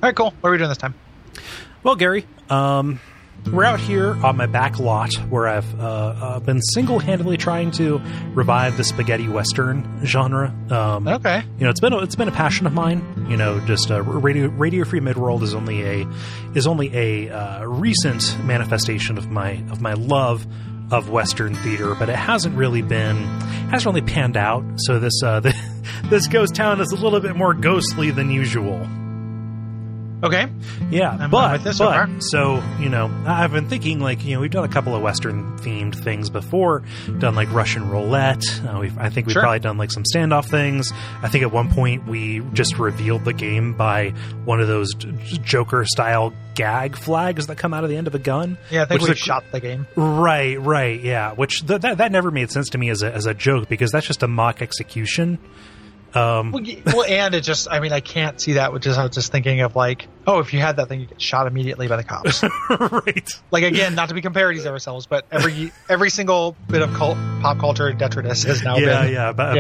right, cool. What are we doing this time? Well, Gary, we're out here on my back lot where I've been single-handedly trying to revive the spaghetti western genre. Okay. It's been a passion of mine. Just Radio Free Midworld is only a recent manifestation of my love of Western theater, but it hasn't really panned out. So this ghost town is a little bit more ghostly than usual. Okay. Yeah, I'm but with this so far. so I've been thinking we've done a couple of Western themed things before. Done like Russian roulette. I think we've Sure. probably done like some standoff things. I think at one point we just revealed the game by one of those Joker style gag flags that come out of the end of a gun. Yeah, I think which we is shot the game. Right, yeah. Which that never made sense to me as a joke because that's just a mock execution. Well, and it just, I can't see that, I was just thinking of if you had that thing, you get shot immediately by the cops. Right. Again, not to be parodies of ourselves, but every single bit of pop culture detritus has now been. Yeah, but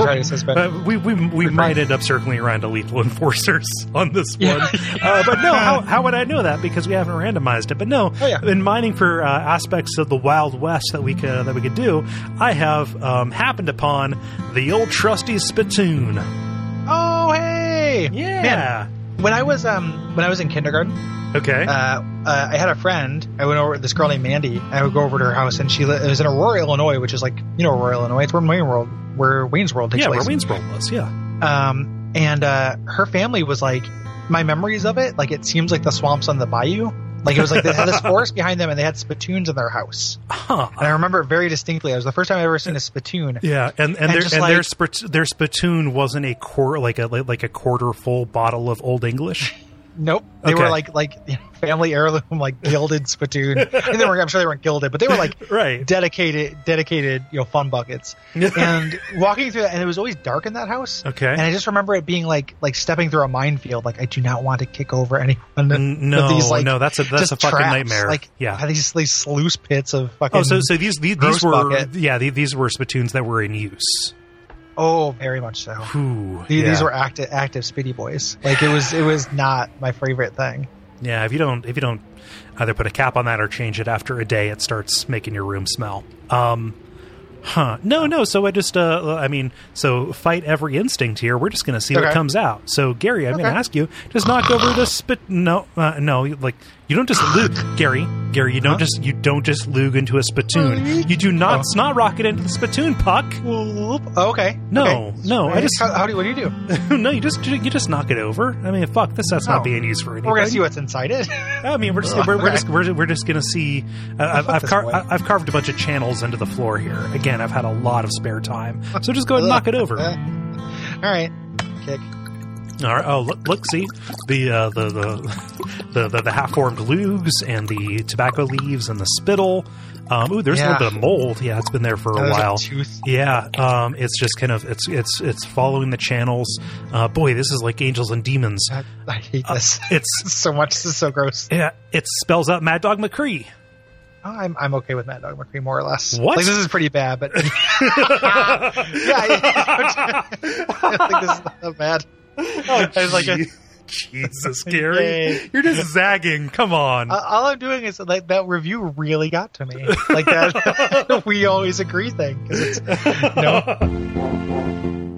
we might end up circling around to Lethal Enforcers on this one. But no, how would I know that? Because we haven't randomized it. But no, in mining for aspects of the Wild West that we could do, I have happened upon the old trusty spittoon. Oh, hey! Yeah. Man, when I was in kindergarten, okay, I had a friend. I went over this girl named Mandy. I would go over to her house, and it was in Aurora, Illinois, which is Aurora, Illinois. It's where Wayne's World takes place. Yeah, where Wayne's World was. Yeah. And her family was my memories of it. It seems like the swamps on the bayou. It was they had this forest behind them, and they had spittoons in their house. Huh. And I remember it very distinctly. It was the first time I ever seen a spittoon. Yeah, and their spittoon wasn't a like a quarter full bottle of Old English. Nope. They were family heirloom, gilded spittoon. And I'm sure they weren't gilded, but they were right. dedicated, fun buckets. And walking through that, and it was always dark in that house. Okay. And I just remember it being like stepping through a minefield. I do not want to kick over anyone. No, that's a fucking traps. nightmare. These sluice pits of fucking. Oh, so these were bucket. these were spittoons that were in use. Oh, very much so. Ooh, these were active Spitty boys. It was not my favorite thing. Yeah, if you don't either put a cap on that or change it after a day, it starts making your room smell. No. So I just, so fight every instinct here. We're just going to see what comes out. So Gary, I'm going to ask you, just knock over the spit. No, you don't just lug, Gary. You don't just lug into a spittoon. You do not snot rocket into the spittoon, Puck. Okay. No. I just. What do you do? No, you just knock it over. Fuck this. That's not being used for anything. We're gonna see what's inside it. We're just gonna see. I've carved a bunch of channels into the floor here. Again, I've had a lot of spare time, so just go ahead and knock it over. All right, kick. All right. Oh, look! See the half-formed lugs and the tobacco leaves and the spittle. There's a little bit of mold. Yeah, it's been there for a while. Yeah, it's just kind of it's following the channels. Boy, this is like Angels and Demons. I hate this. It's so much. This is so gross. Yeah, it spells out Mad Dog McCree. Oh, I'm okay with Mad Dog McCree more or less. What? This is pretty bad, but I think this is not that bad. Oh, Jesus, Gary. You're just zagging. Come on. All I'm doing is that review really got to me. That we always agree thing. 'Cause it's,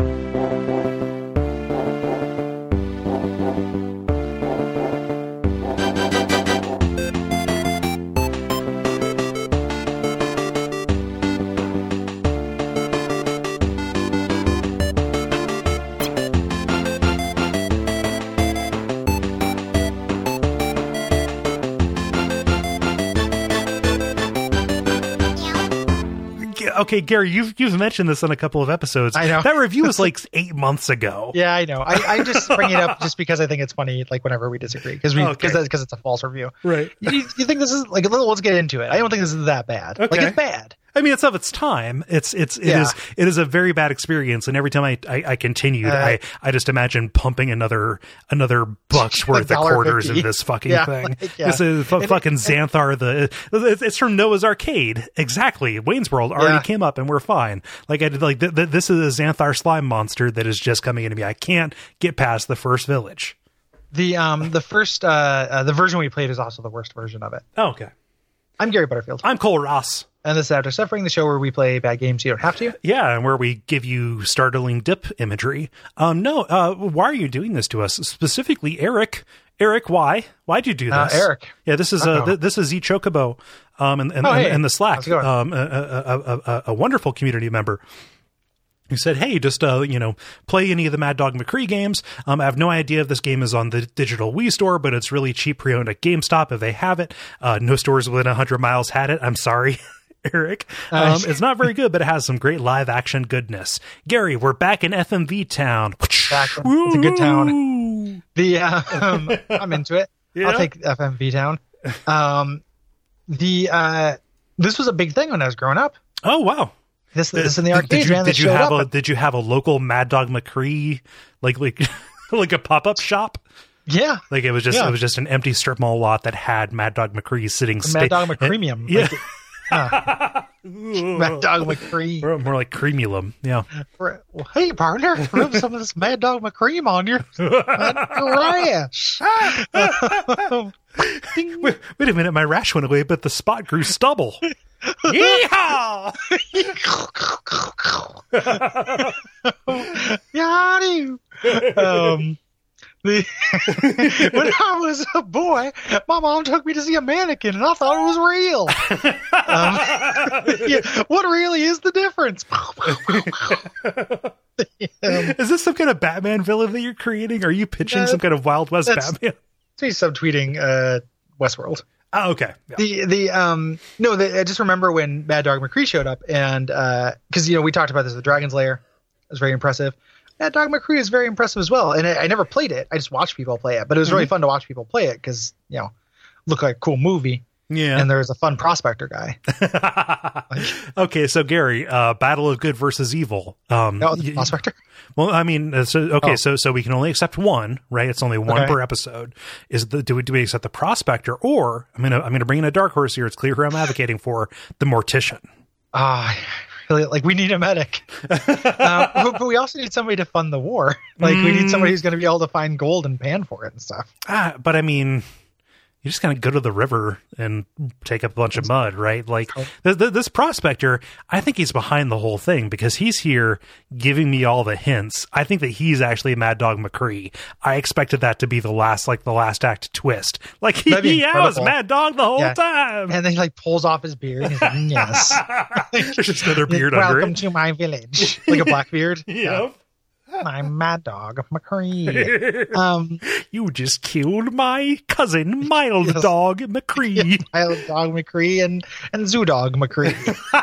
Okay, Gary, you've mentioned this on a couple of episodes. I know. That review was 8 months ago. Yeah, I know. I just bring it up just because I think it's funny, whenever we disagree, because it's a false review. Right. You think this is let's get into it. I don't think this is that bad. Okay. It's bad. It's of its time. It is a very bad experience, and every time I continued, I just imagine pumping another buck's worth of quarters in this fucking thing. This is fucking Xanthar. It's from Noah's Arcade. Exactly. Wayne's World already came up, and we're fine. This is a Xanthar slime monster that is just coming into me. I can't get past the first village. The first the version we played is also the worst version of it. Oh, okay. I'm Gary Butterfield. I'm Cole Ross. And this is After Suffering, the show where we play bad games you don't have to. Yeah, and where we give you startling dip imagery. Why are you doing this to us? Specifically, Eric. Eric, why? Why'd you do this? Eric. Yeah, this is Z Chocobo, and the Slack, a wonderful community member. Who said, hey, just, play any of the Mad Dog McCree games. I have no idea if this game is on the digital Wii store, but it's really cheap pre-owned at GameStop if they have it. No stores within 100 miles had it. I'm sorry, Eric. It's not very good, but it has some great live action goodness. Gary, we're back in FMV Town. It's a good town. I'm into it. Yeah. I'll take FMV Town. This was a big thing when I was growing up. Oh, wow. This in the arcade. Did you have a local Mad Dog McCree like like a pop-up shop? Yeah, like it was just an empty strip mall lot that had Mad Dog McCree sitting. Mad Dog McCreamium. Yeah, Mad Dog McCree. More like Creamulum. Yeah. Well, hey partner, rub some of this Mad Dog McCream on your rash. Wait a minute, my rash went away, but the spot grew stubble. Yeehaw! When I was a boy, my mom took me to see a mannequin, and I thought it was real. What really is the difference? Is this some kind of Batman villain that you're creating? Are you pitching some kind of Wild West Batman? He's subtweeting Westworld. Oh, okay. Yeah. I just remember when Mad Dog McCree showed up, and because we talked about this with Dragon's Lair, it was very impressive. Mad Dog McCree is very impressive as well, and I never played it. I just watched people play it, but it was really fun to watch people play it because looked like a cool movie. Yeah, and there's a fun prospector guy. Okay, so Gary, Battle of Good versus Evil. The prospector. Well, I mean, so we can only accept one, right? It's only one per episode. Do we accept the prospector, or I'm gonna bring in a dark horse here? It's clear who I'm advocating for: the Mortician. Really, we need a medic, but we also need somebody to fund the war. We need somebody who's going to be able to find gold and pan for it and stuff. But I mean, you just kind of go to the river and take up a bunch of mud, right? This prospector, I think he's behind the whole thing because he's here giving me all the hints. I think that he's actually Mad Dog McCree. I expected that to be the last act twist. He was Mad Dog the whole time. And then he pulls off his beard. And he's like, yes. There's just another beard under it. Welcome to my village. Like a black beard. Yep. I'm Mad Dog McCree. You just killed my cousin, Mild Dog McCree. Yes, Mild Dog McCree and Zoo Dog McCree.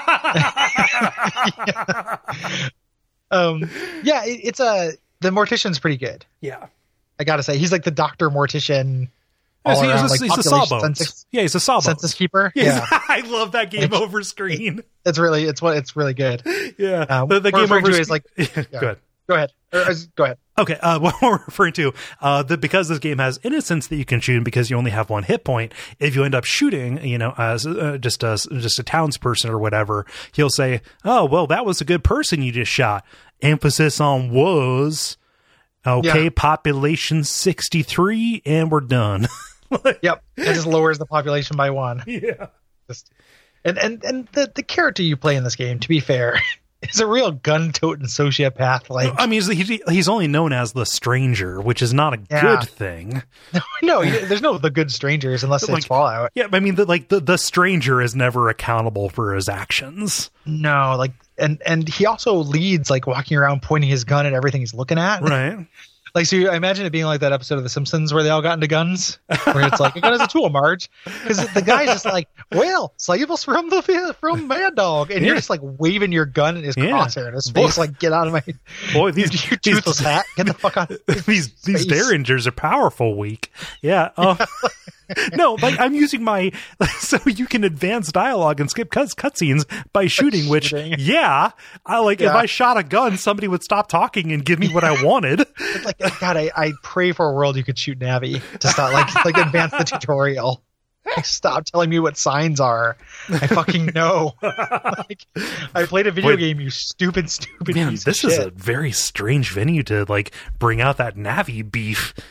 It's the Mortician's pretty good. Yeah, I gotta say he's like the Doctor Mortician. He's a Sawbones. He's a Sawbones. Census keeper. Yeah. I love that game over screen. It's really good. Yeah, the game over screen is good. Go ahead. Go ahead. Okay. What we're referring to, because this game has innocence that you can shoot, and because you only have one hit point, if you end up shooting, as just a townsperson or whatever, he'll say, "Oh, well, that was a good person you just shot." Emphasis on was. Okay. Yeah. Population 63, and we're done. Yep. It just lowers the population by 1. Yeah. And the character you play in this game, to be fair. Is a real gun-toting sociopath. I mean, he's only known as the Stranger, which is not a good thing. No, there's no the good strangers unless it's Fallout. Yeah, I mean, the Stranger is never accountable for his actions. No, and he also leads walking around pointing his gun at everything he's looking at. Right. So I imagine it being like that episode of The Simpsons where they all got into guns, where it's a gun is a tool, Marge, because the guy's just save us from Mad Dog, and you're just waving your gun at his crosshair in his face, get out of my you toothless hat, get the fuck out. These Derringers are powerful, weak. Yeah. No, I'm using so you can advance dialogue and skip cutscenes by shooting, which, if I shot a gun, somebody would stop talking and give me what I wanted. God, I pray for a world you could shoot Navi to stop, advance the tutorial. Stop telling me what signs are. I fucking know. I played a video game, you stupid man, piece this of is shit. a very strange venue to, bring out that Navi beef.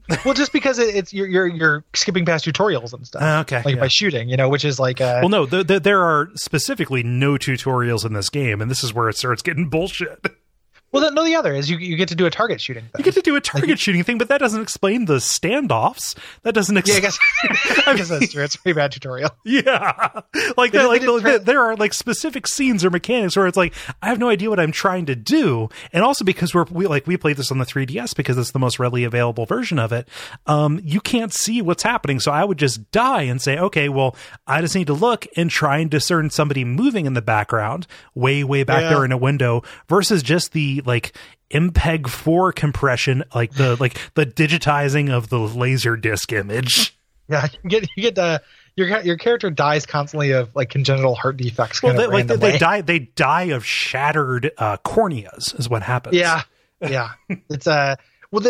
Well, just because it's you're skipping past tutorials and stuff. Okay, like by shooting, which is like. Well, no, there are specifically no tutorials in this game, and this is where it starts getting bullshit. Well, no, the other is you get to do a target shooting thing. You get to do a target shooting thing, but that doesn't explain the standoffs. That doesn't explain. Yeah, I guess that's true. It's a pretty bad tutorial. Yeah. Like, there are like specific scenes or mechanics where it's like, I have no idea what I'm trying to do. And also because we played this on the 3DS because it's the most readily available version of it. You can't see what's happening. So I would just die and say, okay, well, I just need to look and try and discern somebody moving in the background way back there in a window versus just the like MPEG 4 compression, like the digitizing of the laser disc image. Yeah, you get your character dies constantly of like congenital heart defects. Well, they die of shattered corneas is what happens. Yeah. It's well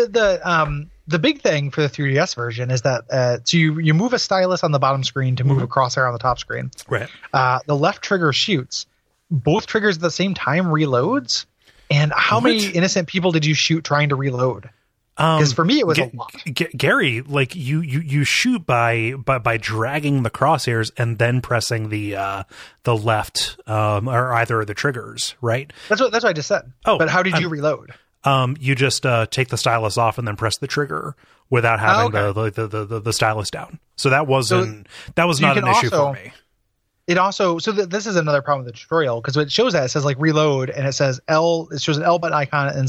the big thing for the 3DS version is that so you move a stylus on the bottom screen to move a crosshair on the top screen. Right. The left trigger shoots. Both triggers at the same time reloads. And how many innocent people did you shoot trying to reload? Because for me, it was a lot. Gary, like you shoot by dragging the crosshairs and then pressing the left or either of the triggers, right? That's what I just said. Oh, but how did you reload? You just take the stylus off and then press the trigger without having the stylus down. So that was not an issue for me. It also this is another problem with the tutorial because it shows that it says like reload and it says L. It shows an L button icon and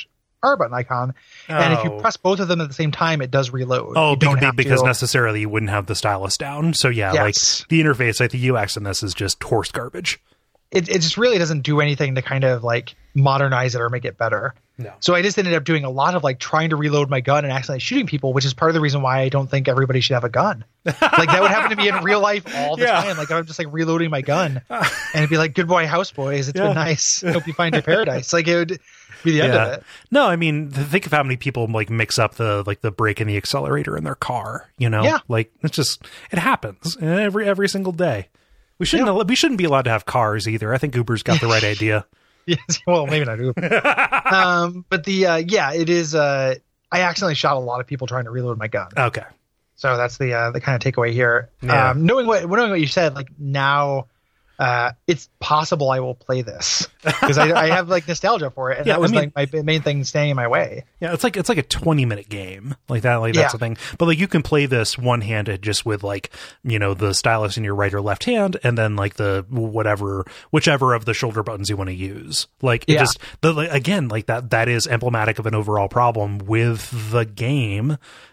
/R button icon, and if you press both of them at the same time, it does reload. Oh, because necessarily you wouldn't have the stylus down. So yeah, like the interface, like the UX in this is just horse garbage. It just really doesn't do anything to kind of like modernize it or make it better. No. So I just ended up doing a lot of like trying to reload my gun and accidentally shooting people, which is part of the reason why I don't think everybody should have a gun. Like that would happen to me in real life all the time. Like I'm just like reloading my gun and it'd be like, good boy, house boys. It's been nice. Hope you find your paradise. Like it would be the end of it. No, I mean, think of how many people like mix up the brake and the accelerator in their car, Yeah. Like it happens every single day. We shouldn't be allowed to have cars either. I think Uber's got the right idea. Yes, well, maybe not Uber. But it is. I accidentally shot a lot of people trying to reload my gun. Okay, so that's the kind of takeaway here. Yeah. Knowing what you said, like now, it's possible I will play this because I have like nostalgia for it, and that was like my main thing standing in my way. Yeah, it's like a 20-minute game like that. Like that's the thing. But like you can play this one-handed just with like the stylus in your right or left hand, and then like the whichever of the shoulder buttons you want to use. Like it just again like that is emblematic of an overall problem with the game.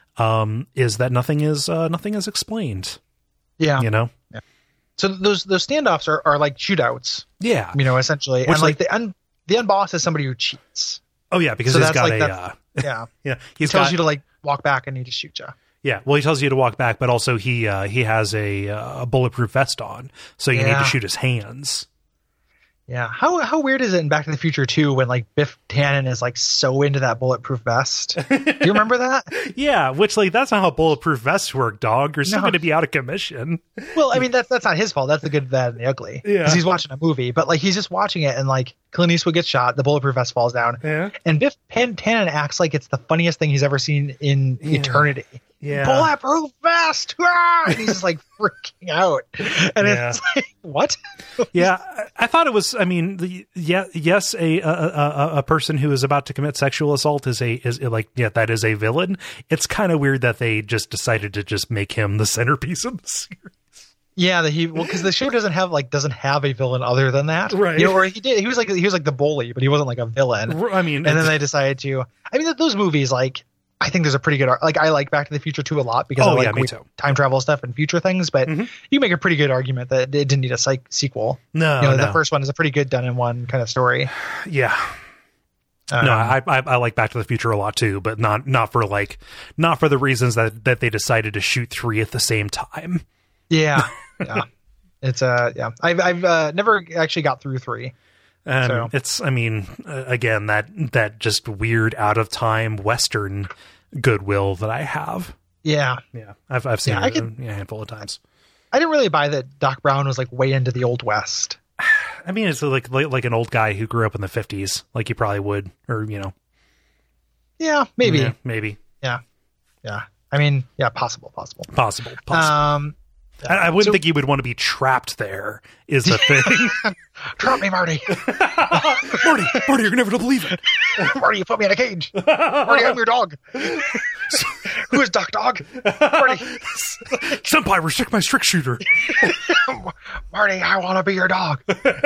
Is that nothing is explained. Yeah, Yeah. So those standoffs are like shootouts. Yeah. Essentially. Which, and like the end boss is somebody who cheats. Oh yeah, because he's got he tells you to like walk back and he just shoots you. Yeah, well, he tells you to walk back, but also he has a bulletproof vest on, so you need to shoot his hands. Yeah, how weird is it in Back to the Future 2 when like Biff Tannen is like so into that bulletproof vest? Do you remember that? Yeah, which like that's not how bulletproof vests work, dog. You're still going to be out of commission. Well, I mean that's not his fault. That's the good, bad, and the ugly. Yeah, because he's watching a movie, but like he's just watching it, and like Clint Eastwood gets shot, the bulletproof vest falls down, and Biff Tannen acts like it's the funniest thing he's ever seen in eternity. Yeah, bulletproof vest, and he's just like freaking out, and it's like what? Yeah, I thought it was. I mean, yes, a person who is about to commit sexual assault is that is a villain. It's kind of weird that they just decided to just make him the centerpiece of the series. Yeah, because the show doesn't have a villain other than that, right? Or he was like the bully, but he wasn't like a villain. I mean, and then they decided to. I mean, those movies like. I think there's a pretty good like I like Back to the Future 2 a lot because I like time travel stuff and future things, but you make a pretty good argument that it didn't need a sequel. No, the first one is a pretty good done in one kind of story. Yeah. No, I like Back to the Future a lot too, but not for the reasons that they decided to shoot 3 at the same time. Yeah. It's I've never actually got through 3. It's, I mean, again, that just weird out of time Western goodwill that I have. Yeah. I've seen it a handful of times. I didn't really buy that Doc Brown was like way into the Old West. I mean, it's like an old guy who grew up in the 50s, like you probably would, or Yeah, maybe. Yeah, maybe. Yeah. Yeah. I mean, yeah, possible. Possible. I wouldn't think you would want to be trapped there, is the thing. Drop me, Marty. Marty, you're never going to believe it. Marty, you put me in a cage. Marty, I'm your dog. Who is Duck Dog? Marty. Senpai, restrict my strict shooter. Marty, I want to be your dog.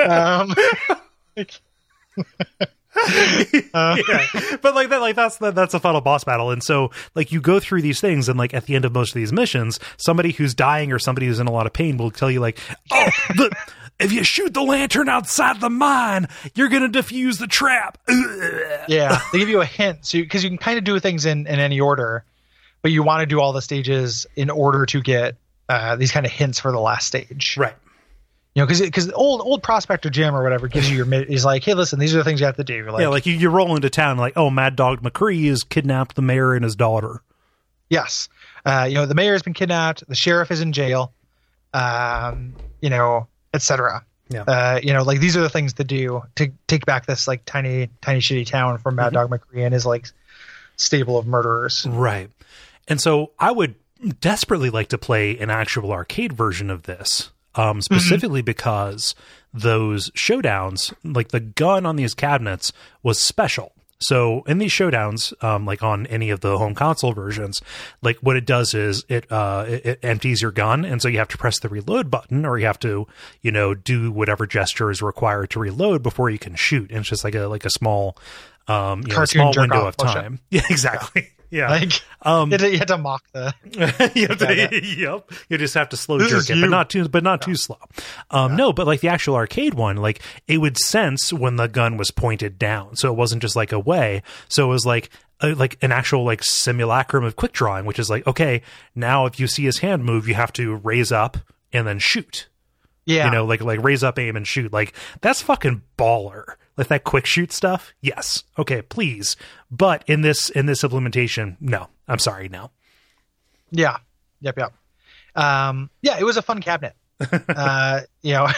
Yeah. But that's a final boss battle, and so like you go through these things, and like at the end of most of these missions, somebody who's dying or somebody who's in a lot of pain will tell you like, if you shoot the lantern outside the mine, you're gonna defuse the trap. Yeah, they give you a hint, so because you can kind of do things in any order, but you want to do all the stages in order to get these kind of hints for the last stage, right? You know, because old Prospector Jim or whatever gives you he's like, hey, listen, these are the things you have to do. You're like, yeah, like you roll into town like, oh, Mad Dog McCree has kidnapped the mayor and his daughter. Yes. You know, the mayor has been kidnapped. The sheriff is in jail. You know, etc. Yeah. You know, like these are the things to do to take back this like tiny shitty town from Mad Dog McCree and his like stable of murderers. Right. And so I would desperately like to play an actual arcade version of this. Specifically because those showdowns, like the gun on these cabinets was special. So in these showdowns, like on any of the home console versions, like what it does is it empties your gun. And so you have to press the reload button, or you have to, you know, do whatever gesture is required to reload before you can shoot. And it's just like a small, small window of time. Yeah, exactly. Yeah. Like, you had to mock the. Yep. You just have to slow jerk it, but not too slow. No, but like the actual arcade one, like it would sense when the gun was pointed down. So it wasn't just like away. So it was like an actual like simulacrum of quick drawing, which is like, okay, now if you see his hand move, you have to raise up and then shoot. Yeah. You know, like raise up, aim, and shoot. Like that's fucking baller. Like that quick shoot stuff. Yes. Okay, please. But in this implementation, no. I'm sorry, no. Yeah. Yep. Yeah, it was a fun cabinet. You know,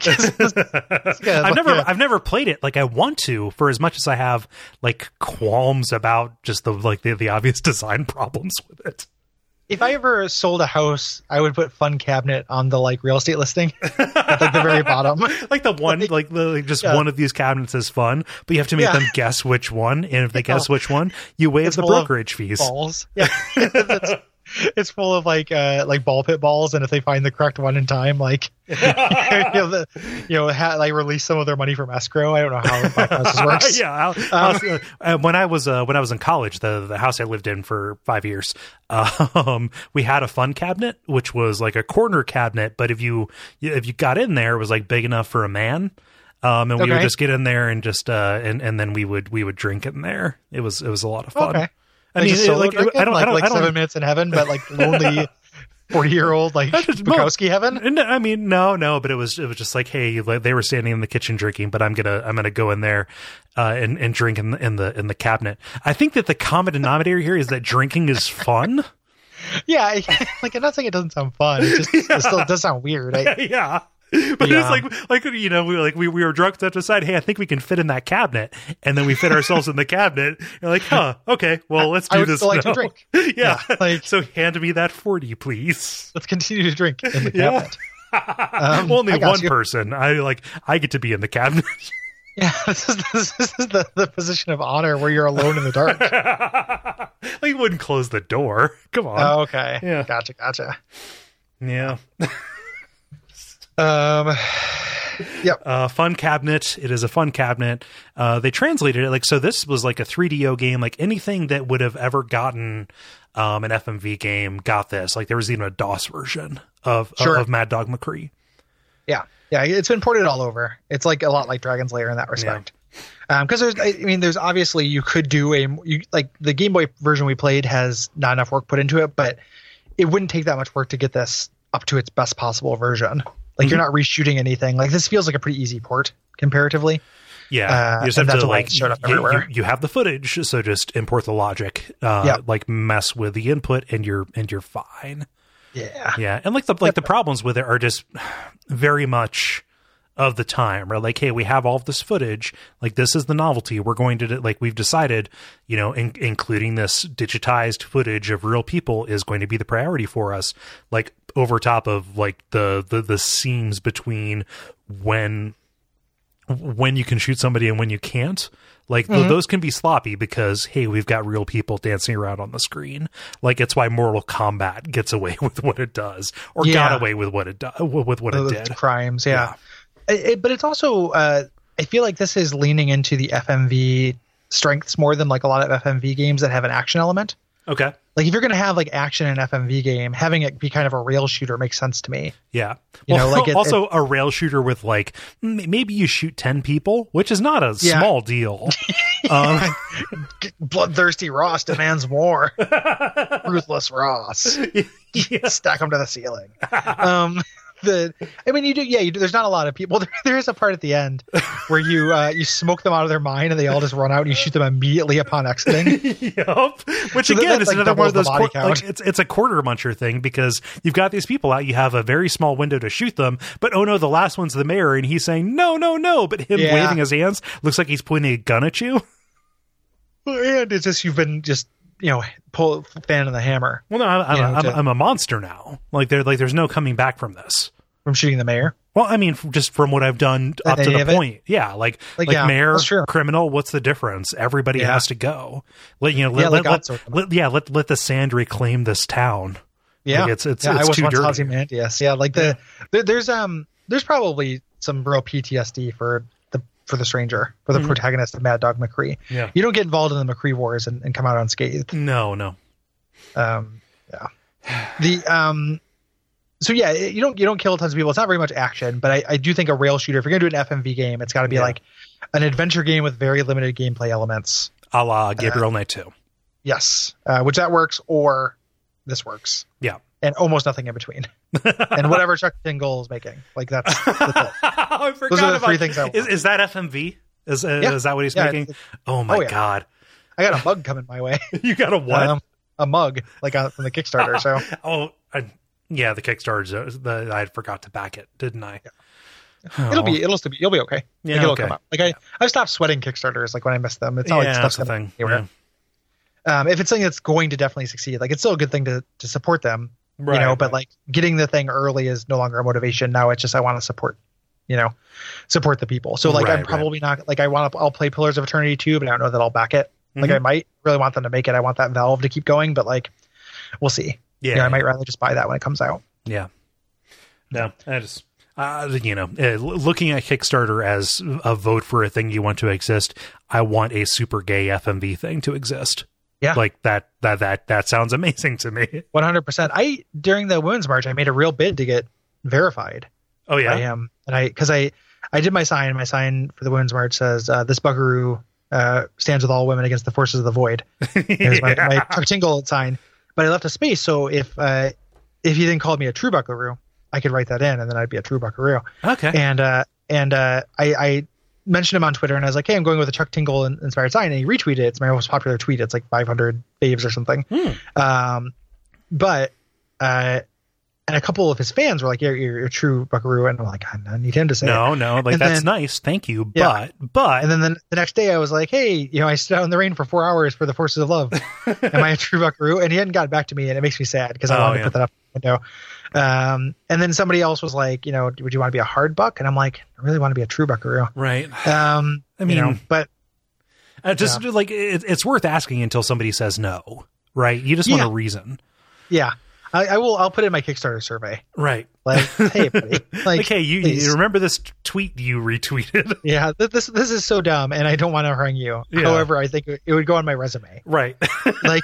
I've never played it. Like I want to, for as much as I have like qualms about just the obvious design problems with it. If I ever sold a house, I would put fun cabinet on the like real estate listing at like the very bottom. Like the one, one of these cabinets is fun, but you have to make them guess which one. And if they guess which one, you waive the brokerage fees. Balls. Yeah. It's full of like ball pit balls, and if they find the correct one in time, like like release some of their money from escrow. I don't know how this works. Yeah, when I was in college, the house I lived in for 5 years, we had a fun cabinet, which was like a corner cabinet, but if you got in there, it was like big enough for a man. And we would just get in there and just and then we would drink in there. It was a lot of fun. Okay. I mean, I don't 7 minutes in heaven, but like lonely 40-year-old like Bukowski heaven. I mean, no, but it was just like, hey, like, they were standing in the kitchen drinking, but I'm gonna go in there and drink in the cabinet. I think that the common denominator here is that drinking is fun. Yeah, like I'm not saying it doesn't sound fun. It still does sound weird. Yeah. But it's like you know, we were drunk to decide, hey, I think we can fit in that cabinet, and then we fit ourselves in the cabinet. You're like, huh, okay, well, let's do this. I would still like to drink. Yeah, like, so hand me that 40, please. Let's continue to drink in the cabinet. Only one person. I get to be in the cabinet. Yeah, this is the position of honor where you're alone in the dark. Like you wouldn't close the door. Come on. Oh, okay. Yeah. Gotcha. Yeah. Yep. Fun cabinet. It is a fun cabinet. They translated it like, so this was like a 3DO game. Like anything that would have ever gotten an FMV game got this. Like there was even a DOS version of Mad Dog McCree. Yeah. It's been ported all over. It's like a lot like Dragon's Lair in that respect. Because there's obviously you could do like the Game Boy version we played has not enough work put into it, but it wouldn't take that much work to get this up to its best possible version. Like you're not reshooting anything. Like this feels like a pretty easy port comparatively. Yeah, you just have to like show up everywhere. You have the footage, so just import the logic. Like mess with the input, and you're fine. Yeah, and like the problems with it are just very much of the time, right? Like, hey, we have all of this footage. Like, this is the novelty. We're going to, like, we've decided, you know, including this digitized footage of real people is going to be the priority for us. Like, over top of like the seams between when you can shoot somebody and when you can't. Like, those can be sloppy because, hey, we've got real people dancing around on the screen. Like, it's why Mortal Kombat gets away with what it does, or got away with what it did. Crimes, yeah. But it's also, I feel like this is leaning into the FMV strengths more than like a lot of FMV games that have an action element. Okay. Like, if you're going to have like action in an FMV game, having it be kind of a rail shooter makes sense to me. Yeah. You know, like also a rail shooter with like, maybe you shoot 10 people, which is not a small deal. Bloodthirsty Ross demands more. Ruthless Ross. Yeah. Stack them to the ceiling. There's not a lot of people. There is a part at the end where you smoke them out of their mind and they all just run out and you shoot them immediately upon exiting. Yep. Which So again is like another one of those count. it's a quarter muncher thing, because you've got these people out, you have a very small window to shoot them, but oh no, the last one's the mayor and he's saying no, but him waving his hands looks like he's pointing a gun at you. And it's just, you've been just, fan of the hammer. Well, no, I'm a monster now. Like, there's no coming back from this. From shooting the mayor? Well, I mean, just from what I've done up to the point. Yeah, like mayor, criminal, what's the difference? Everybody has to go. Let the sand reclaim this town. Yeah, like it's I was too once dirty. Ozymandias. Yeah, like there's probably some real PTSD for the stranger, for the protagonist of Mad Dog McCree. Yeah, you don't get involved in the McCree Wars and come out unscathed. No. So yeah, you don't kill tons of people. It's not very much action, but I do think a rail shooter, if you're gonna do an FMV game, it's got to be like an adventure game with very limited gameplay elements, a la Gabriel Knight 2. Yes, which that works, or this works. Yeah, and almost nothing in between, and whatever Chuck Tingle is making, like that's it. I forgot Those are the three things I want. Is that FMV? Is that what he's making? Oh my god! I got a mug coming my way. You got a what? A mug, like from the Kickstarter. So yeah, the Kickstarter. I forgot to back it, didn't I? Yeah. You'll be okay. Yeah, it'll okay. come out. Like I've stopped sweating Kickstarters. Like when I miss them, it's not like stuff's that's the going thing. anywhere. Yeah. If it's something that's going to definitely succeed, like it's still a good thing to support them, right, but like getting the thing early is no longer a motivation. Now it's just, I want to support the people. So like I'm probably not like, I'll play Pillars of Eternity 2, but I don't know that I'll back it. Like I might really want them to make it. I want that Valve to keep going, but like, we'll see. I might rather just buy that when it comes out. Yeah. No, I just, looking at Kickstarter as a vote for a thing you want to exist, I want a super gay FMV thing to exist. Yeah. Like that sounds amazing to me. 100%. During the Women's March, I made a real bid to get verified. Oh yeah. I am. And because I did my sign. My sign for the Women's March says, this buckaroo stands with all women against the forces of the void. There's my Chuck Tingle sign. But I left a space, so if you then called me a true buckaroo, I could write that in, and then I'd be a true buckaroo. Okay. And I mentioned him on Twitter, and I was like, hey, I'm going with a Chuck Tingle inspired sign, and he retweeted it. It's my most popular tweet. It's like 500 faves or something. And a couple of his fans were like, you're a true buckaroo, and I'm like, I need him to say no, it. like, and that's nice, thank you, but and then the next day I was like, hey, I stood out in the rain for 4 hours for the forces of love. Am I a true buckaroo? And he hadn't gotten back to me, and it makes me sad because I wanted to put that up in the window. And then somebody else was like, would you want to be a hard buck? And I'm like, I really want to be a true buckaroo. Right. I mean, but like it's worth asking until somebody says no, right? You just want a reason. Yeah. I'll put it in my Kickstarter survey. Right. Like, hey, buddy. Like, hey, you remember this tweet you retweeted? Yeah, this is so dumb, and I don't want to harangue you. Yeah. However, I think it would go on my resume. Right. Like,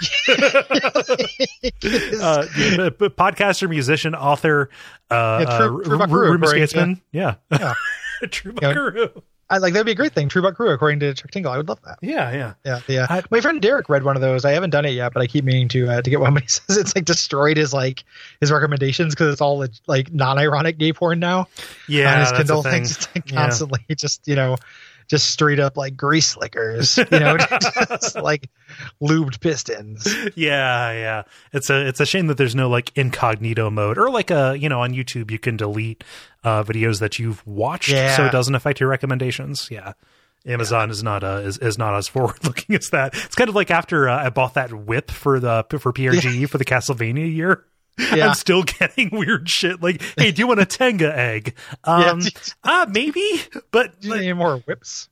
podcaster, musician, author, true statesman. Yeah. True buckaroo. That'd be a great thing. True buckaroo, according to Chuck Tingle. I would love that. Yeah. My friend Derek read one of those. I haven't done it yet, but I keep meaning to get one. But he says it's like destroyed his recommendations because it's all like non-ironic gay porn now. Yeah, on his that's Kindle thing. Things. It's like constantly just just straight up like grease slickers, just like lubed pistons. Yeah. It's a shame that there's no like incognito mode, or like on YouTube you can delete videos that you've watched, so it doesn't affect your recommendations. Yeah. Amazon is not as forward looking as that. It's kind of like after I bought that whip for PRGE for the Castlevania year. Yeah. I'm still getting weird shit like, hey, do you want a Tenga egg? Maybe, but do you need more whips?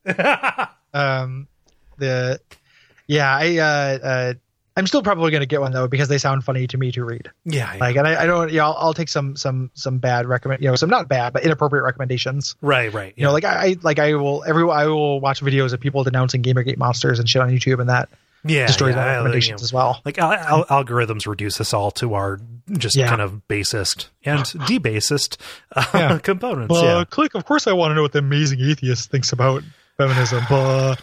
I'm still probably going to get one though, because they sound funny to me to read. Yeah. Like, and I don't, I'll take some bad some not bad, but inappropriate recommendations. Right. Yeah. I will watch videos of people denouncing Gamergate monsters and shit on YouTube, and that destroys my recommendations as well. Like algorithms reduce us all to our just kind of basest and debasest components. Click. Of course, I want to know what the Amazing Atheist thinks about feminism. Not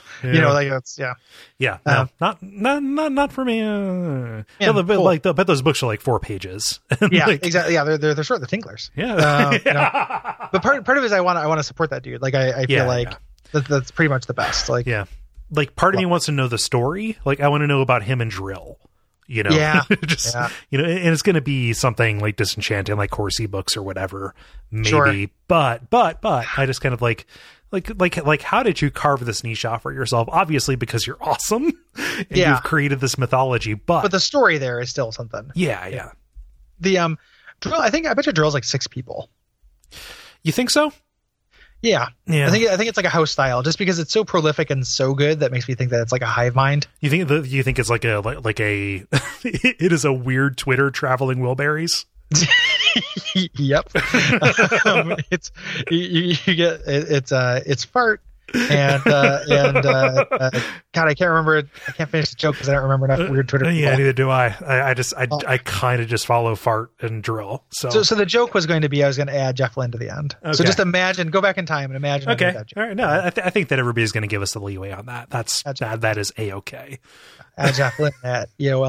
for me. But those books are like 4 pages. Exactly. Yeah, they're short. They're tinklers. Yeah. But part of it is I want to support that dude. Like I feel like that's pretty much the best. Like Like part of me wants to know the story. Like I want to know about him and Drill. And it's going to be something like Disenchanting, like Corsi books or whatever, maybe. Sure. But I just kind of like how did you carve this niche out for yourself? Obviously because you're awesome and you've created this mythology, but the story there is still something. Yeah. The Drill, I bet you Drill's like 6 people. You think so? Yeah. I think it's like a house style, just because it's so prolific and so good that makes me think that it's like a hive mind. You think it's like a it is a weird Twitter traveling Wilburys? Yep. It's you get it's fart and God, I can't remember it. I can't finish the joke because I don't remember enough weird Twitter people. Yeah, neither do I. I kind of just follow Fart and Drill. So the joke was going to be I was going to add Jeff Lynne to the end. Okay. So just go back in time and imagine. Okay. All right. No, I think that everybody's going to give us the leeway on that. That is A-okay. Add Jeff Lynne at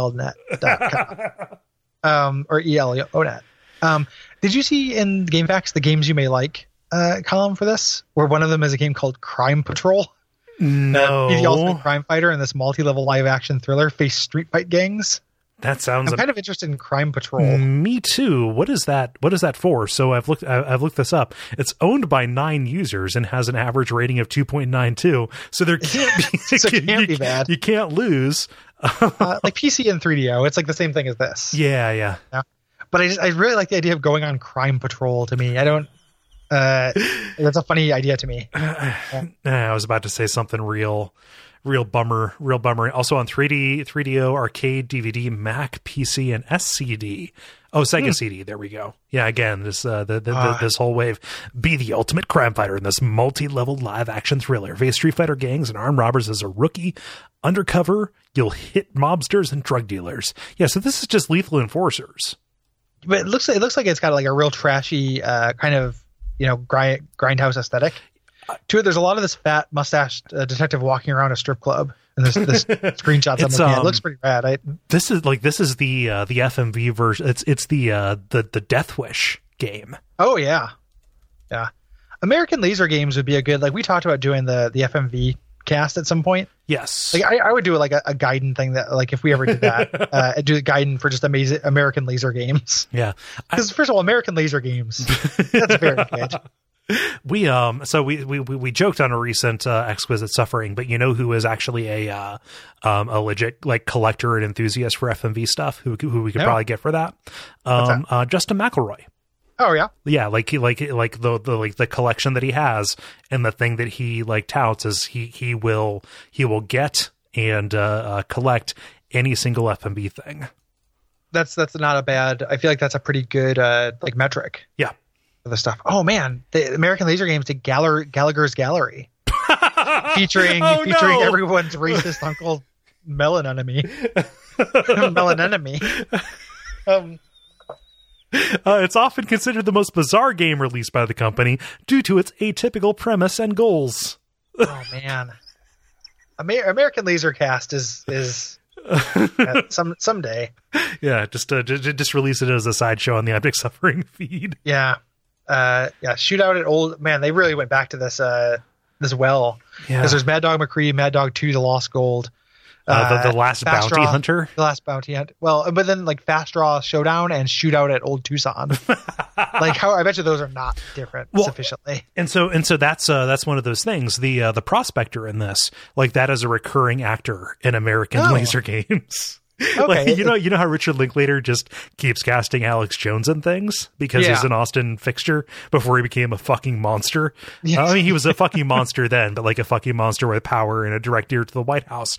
EOLnet.com. Or ELOnet. Did you see in GameFAQs the games you may like column for this, where one of them is a game called Crime Patrol? No. Be the ultimate crime fighter in this multi-level live action thriller, face street fight gangs. That sounds. I'm kind of interested in Crime Patrol. Me too. What is that for? So I've looked this up. It's owned by 9 users and has an average rating of 2.92. So there can't be. It can't be bad. You can't lose. Like PC and 3DO, it's like the same thing as this. Yeah. But I really like the idea of going on Crime Patrol. To me, I don't. That's a funny idea to me. I was about to say something real bummer. Also on 3DO, arcade, DVD, Mac, PC, and SCD. Oh, Sega CD. There we go. Yeah, again, this this whole wave. Be the ultimate crime fighter in this multi-level live action thriller. Face street fighter gangs and armed robbers as a rookie. Undercover, you'll hit mobsters and drug dealers. Yeah, so this is just Lethal Enforcers. But it looks like it's got like a real trashy kind of grindhouse aesthetic to it. There's a lot of this fat mustached detective walking around a strip club, and this screenshots I'm looking at. It looks pretty rad. This is the FMV version. It's the Death Wish game. Oh yeah. American Laser Games would be a good, like we talked about doing the FMV cast at some point. Yes. Like I would do like a Gaiden thing, that like if we ever did that, do a Gaiden for just amazing American Laser Games. Yeah. Because first of all, American Laser Games, that's very good. We joked on a recent Exquisite Suffering, but you know who is actually a legit like collector and enthusiast for FMV stuff, who we could probably get for that? Justin McElroy. Oh yeah, like the collection that he has, and the thing that he like touts is he will get and collect any single FMV thing. That's not a bad. I feel like that's a pretty good like metric. Yeah, for the stuff. Oh man, the American Laser Games did Gallagher's Gallery, featuring everyone's racist uncle Melanemmy. It's often considered the most bizarre game released by the company due to its atypical premise and goals. Oh man, American Lasercast is someday. Yeah, just release it as a sideshow on the Object Suffering feed. Yeah, Shootout at Old Man. They really went back to this as well. Because there's Mad Dog McCree, Mad Dog 2, The Lost Gold. The last Fast bounty Draw, hunter. The last bounty hunt. Well, but then like Fast Draw Showdown and Shootout at Old Tucson. Like how I bet you those are not different sufficiently. And so that's one of those things. The prospector in this, like that is a recurring actor in American laser games. Okay. Like, you know how Richard Linklater just keeps casting Alex Jones in things because he's an Austin fixture before he became a fucking monster. I mean, he was a fucking monster then, but like a fucking monster with power and a direct ear to the White House.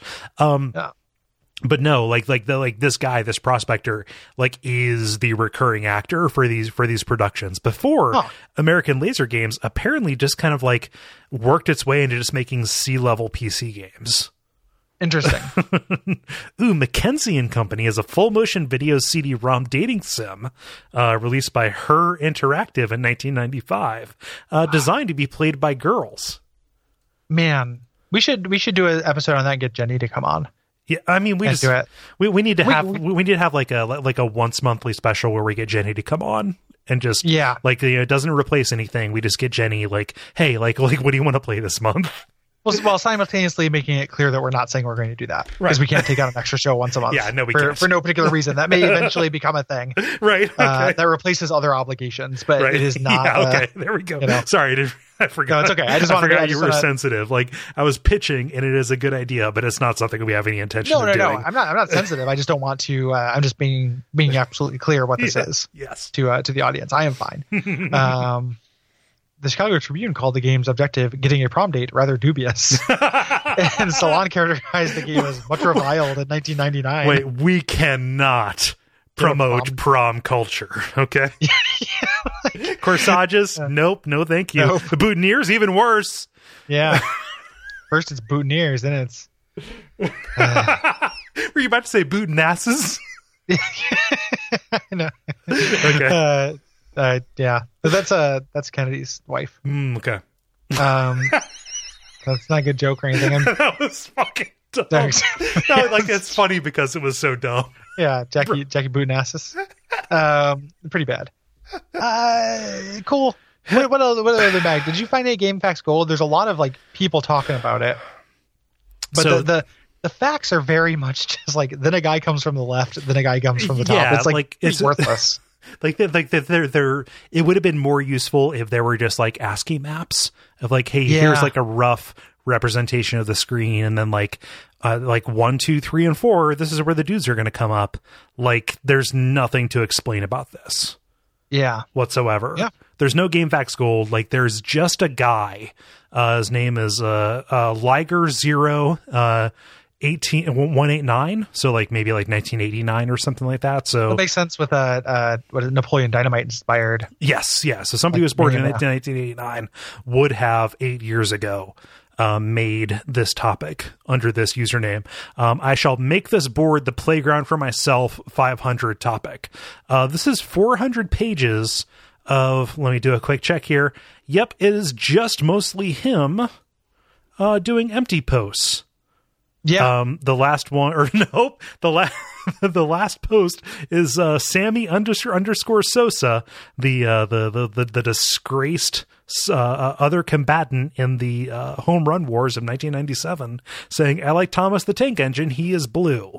But no, like this guy, this prospector, like is the recurring actor for these productions. Before American Laser Games apparently just kind of like worked its way into just making C-level PC games. Interesting. Ooh, Mackenzie and Company is a full motion video CD-ROM dating sim released by Her Interactive in 1995, designed to be played by girls. Man, we should do an episode on that and get Jenny to come on. Yeah, I mean, we need to have like a once monthly special where we get Jenny to come on and just like it doesn't replace anything. We just get Jenny like, hey, like what do you want to play this month? Well, simultaneously making it clear that we're not saying we're going to do that because we can't take out an extra show once a month. Yeah, no, we can't. For no particular reason. That may eventually become a thing. Right. Okay. That replaces other obligations, but it is not. Yeah, okay, there we go. Sorry, I forgot. No, it's okay. I forgot you were sensitive. Like I was pitching, and it is a good idea, but it's not something we have any intention of doing. No, I'm not sensitive. I just don't want to. I'm just being absolutely clear what this is. Yes. To the audience, I am fine. The Chicago Tribune called the game's objective, getting a prom date, rather dubious. And Salon characterized the game as much reviled in 1999. Wait, we cannot promote prom culture, okay? Corsages? Nope, no thank you. Nope. The boutonnieres, even worse. Yeah. First it's boutonnieres, then it's... Were you about to say boutonasses? No. Okay. Yeah, but that's Kennedy's wife. Okay. That's not a good joke or anything. That was fucking dumb. No, like it's funny because it was so dumb. Yeah, Jackie Boutonassus. Pretty bad. Cool. What other bag? Did you find any GameFAQs Gold? There's a lot of like people talking about it, but so, the facts are very much just like then a guy comes from the left, then a guy comes from the top. Yeah, it's like it's worthless. Like they're it would have been more useful if there were just like ASCII maps of like, hey, here's like a rough representation of the screen, and then like 1, 2, 3, and 4. This is where the dudes are going to come up. Like, there's nothing to explain about this. Yeah, whatsoever. Yeah, there's no GameFAQs Gold. Like, there's just a guy. His name is Liger 189, so like maybe like 1989 or something like that. So it makes sense with what Napoleon Dynamite inspired. Yes, yeah. So somebody who was born in 1989 would have 8 years ago made this topic under this username. I shall make this board the playground for myself 500 topic. This is 400 pages of. Let me do a quick check here. Yep, it is just mostly him doing empty posts. Yeah. The last one, or nope, the last post is Sammy underscore Sosa, the disgraced other combatant in the home run wars of 1997, saying, "I like Thomas the Tank Engine. He is blue."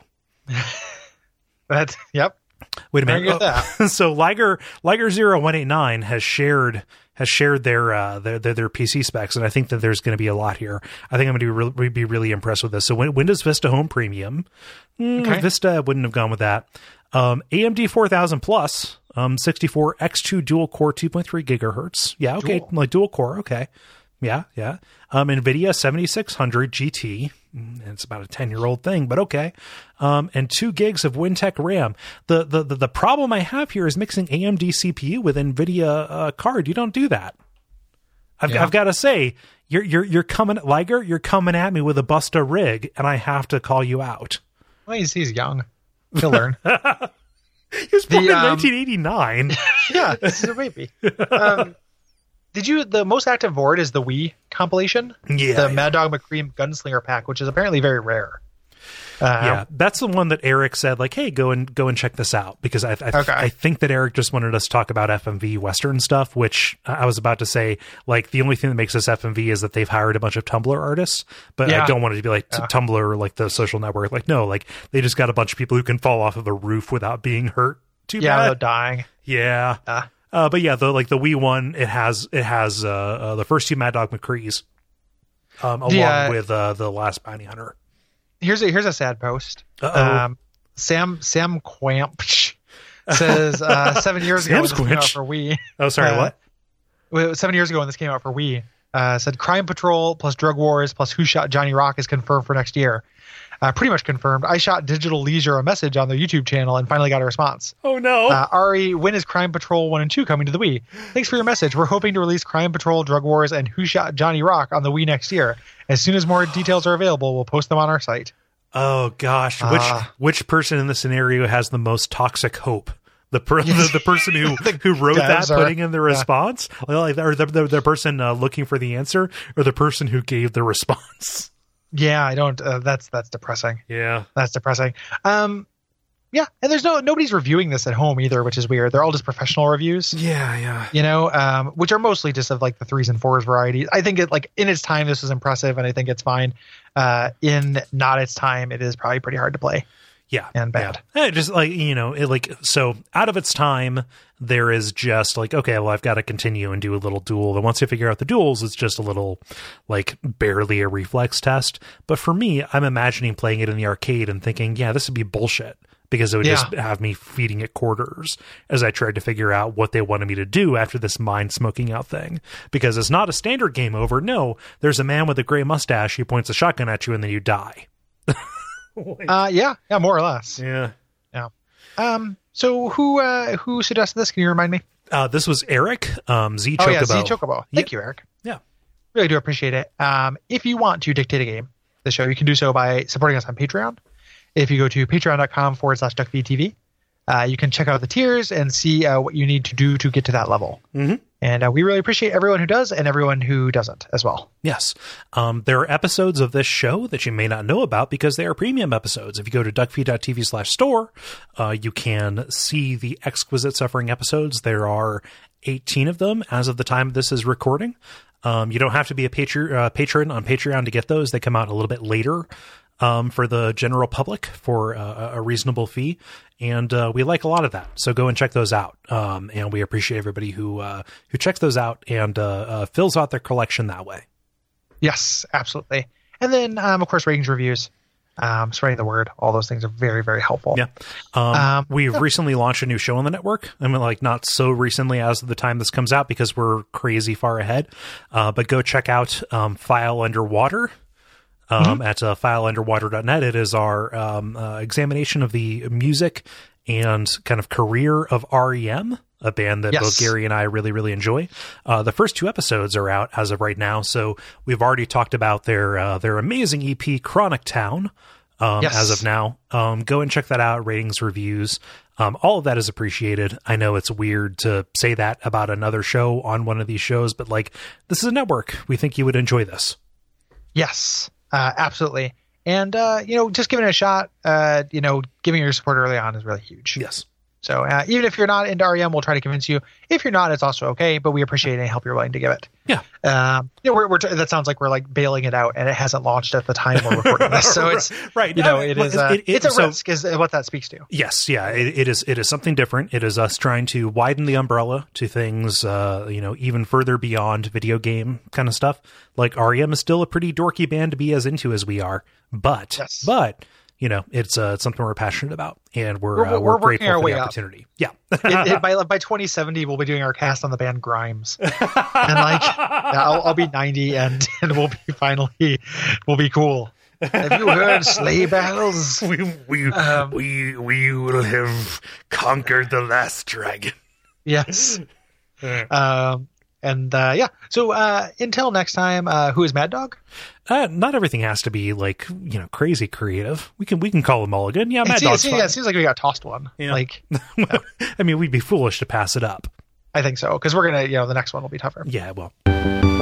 Yep. Wait a minute. So Liger 0189 has shared their PC specs, and I think that there's going to be a lot here. I think I'm going to be really impressed with this. So Windows Vista Home Premium, Vista wouldn't have gone with that. AMD 4000 Plus, 64 X2 dual core 2.3 gigahertz. Yeah, okay, like dual core. Okay, yeah. NVIDIA 7600 GT. It's about a 10-year-old thing, but okay. And 2 gigs of Wintec RAM. The problem I have here is mixing AMD CPU with NVIDIA card. You don't do that. I've got to say, you're coming, Liger, you're coming at me with a Busta rig, and I have to call you out. Well, he's young. He'll learn. He was born in 1989. Yeah, this is a baby. The most active board is the Wii compilation? Yeah. The Mad Dog McCree Gunslinger pack, which is apparently very rare. Yeah, that's the one that Eric said, like, hey, go and check this out, because I think that Eric just wanted us to talk about FMV Western stuff, which I was about to say, like, the only thing that makes us FMV is that they've hired a bunch of Tumblr artists, but I don't want it to be like Tumblr, like the social network. Like, no, like they just got a bunch of people who can fall off of a roof without being hurt too bad. Without dying. Yeah. But yeah, the Wii one, it has the first two Mad Dog McCrees, along with the last Bounty Hunter. Here's a sad post. Sam Quamp says 7 years ago when this came out for Wii. Oh, sorry, what? 7 years ago when this came out for Wii, said Crime Patrol plus Drug Wars plus Who Shot Johnny Rock is confirmed for next year. Pretty much confirmed. I shot Digital Leisure a message on their YouTube channel and finally got a response. Oh no. Ari, when is Crime Patrol 1 and 2 coming to the Wii? Thanks for your message. We're hoping to release Crime Patrol, Drug Wars, and Who Shot Johnny Rock on the Wii next year. As soon as more details are available, we'll post them on our site. Oh gosh, which person in the scenario has the most toxic hope? The person who wrote that, putting in the response, or the person looking for the answer, or the person who gave the response. Yeah, I don't. That's depressing. Yeah, that's depressing. Yeah, and there's nobody's reviewing this at home either, which is weird. They're all just professional reviews. Yeah. You know, which are mostly just of like the 3s and 4s variety. I think it, like, in its time, this was impressive, and I think it's fine. In not its time, it is probably pretty hard to play. Yeah, and bad. Yeah. Just like, you know, so out of its time, there is just like, okay, well, I've got to continue and do a little duel. And once you figure out the duels, it's just a little, like, barely a reflex test. But for me, I'm imagining playing it in the arcade and thinking, yeah, this would be bullshit, because it would just have me feeding it quarters as I tried to figure out what they wanted me to do after this mind smoking out thing. Because it's not a standard game over. No, there's a man with a gray mustache who points a shotgun at you and then you die. Yeah, more or less. Yeah. So who suggested this? Can you remind me? This was Eric, Z Chocobo. Oh, yeah, Z Chocobo. Thank you, Eric. Yeah. Really do appreciate it. If you want to dictate a game, the show, you can do so by supporting us on Patreon. If you go to patreon.com/DuckFeedTV, you can check out the tiers and see what you need to do to get to that level. Mm-hmm. And we really appreciate everyone who does and everyone who doesn't as well. Yes. There are episodes of this show that you may not know about because they are premium episodes. If you go to duckfeed.tv/store, you can see the Exquisite Suffering episodes. There are 18 of them as of the time this is recording. You don't have to be a patron on Patreon to get those. They come out a little bit later for the general public for a reasonable fee. And we like a lot of that. So go and check those out. And we appreciate everybody who checks those out and fills out their collection that way. Yes, absolutely. And then, of course, ratings, reviews, spreading the word. All those things are very, very helpful. Yeah. We've recently launched a new show on the network. I mean, like, not so recently as of the time this comes out because we're crazy far ahead. But go check out File Underwater. At fileunderwater.net. It is our examination of the music and kind of career of REM, a band that both Gary and I really, really enjoy. The first 2 episodes are out as of right now, so we've already talked about their amazing EP, Chronic Town, as of now. Go and check that out, ratings, reviews. All of that is appreciated. I know it's weird to say that about another show on one of these shows, but like, this is a network. We think you would enjoy this. Yes. Absolutely. And, just giving it a shot, giving your support early on is really huge. Yes. So even if you're not into REM, we'll try to convince you. If you're not, it's also okay, but we appreciate any help you're willing to give it. Yeah. That sounds like we're like bailing it out, and it hasn't launched at the time we're recording this. So it's right. It's a risk is what that speaks to. Yes. Yeah. It is something different. It is us trying to widen the umbrella to things, even further beyond video game kind of stuff. Like REM is still a pretty dorky band to be as into as we are, but it's something we're passionate about, and we're grateful for the opportunity. Up. Yeah. By 2070, we'll be doing our cast on the band Grimes, and I'll be 90, and we'll be cool. Have you heard sleigh bells? We will have conquered the last dragon. Yes. So until next time, who is Mad Dog? Not everything has to be like, crazy creative. We can call him Mulligan. Yeah, Mad Dog's fine. Yeah, it seems like we got tossed one. Yeah. I mean, we'd be foolish to pass it up. I think so, because we're gonna, the next one will be tougher. Yeah, well.